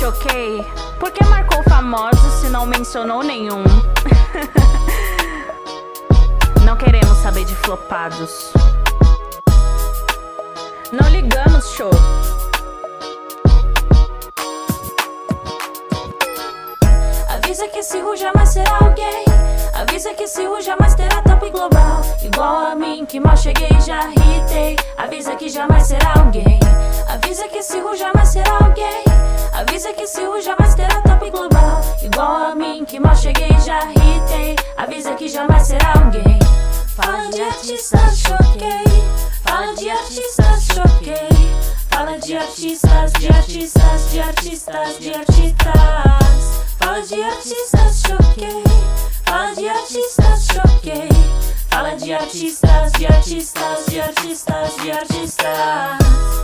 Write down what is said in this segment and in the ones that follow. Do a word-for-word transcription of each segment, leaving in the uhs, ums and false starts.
Choquei, porque marcou famosos se não mencionou nenhum. Não queremos saber de flopados. Não ligamos, show. Avisa que esse Ru jamais será alguém. Avisa que esse Ru jamais terá top global igual a mim, que mal cheguei e já irritei. Avisa que jamais será alguém. Avisa que esse Ru jamais será alguém. Avisa que esse Ru jamais terá top global igual a mim, que mal cheguei e já irritei. Avisa que jamais será alguém. Fala de artistas, choquei. Fala de artistas, choquei. Fala de artistas, de artistas, de artistas, de artistas. Fala de artistas, choquei. Fala de artistas, choquei. Fala de artistas, de artistas, de artistas, de artistas.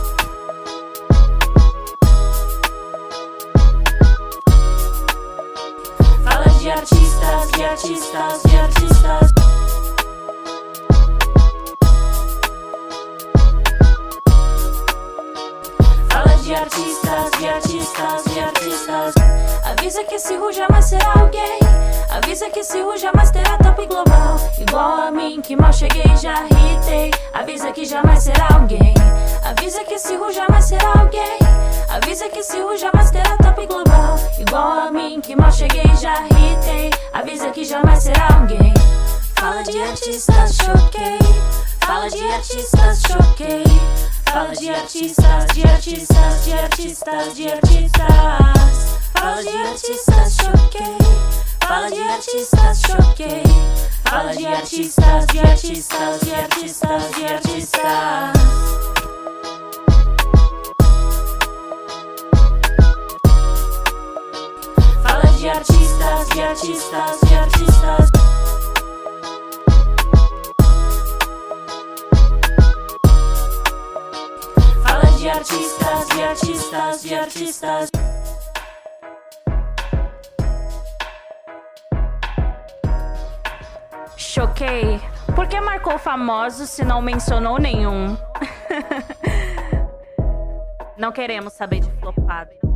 Fala de artistas, de artistas, de artistas. Fala de artistas, de artistas, de artistas. Avisa que esse Ru jamais será alguém. Avisa que esse Ru jamais terá top global igual a mim, que mal cheguei e já irritei. Avisa que jamais será alguém. Avisa que esse Ru jamais será alguém. Avisa que esse Ru jamais terá top global igual a mim, que mal cheguei e já irritei. Avisa que jamais será alguém. Fala de artistas, choquei. Fala de artistas, choquei. Fala de artistas, de artistas, de artistas, de artistas. Fala de artistas, choquei. Fala de artistas, choquei. Fala de artistas, de artistas, de artistas, de artistas. Fala de artistas, de artistas, de artistas. Fala de artistas, de artistas, de artistas. Choquei, porque marcou famosos se não mencionou nenhum. Não queremos saber de flopado.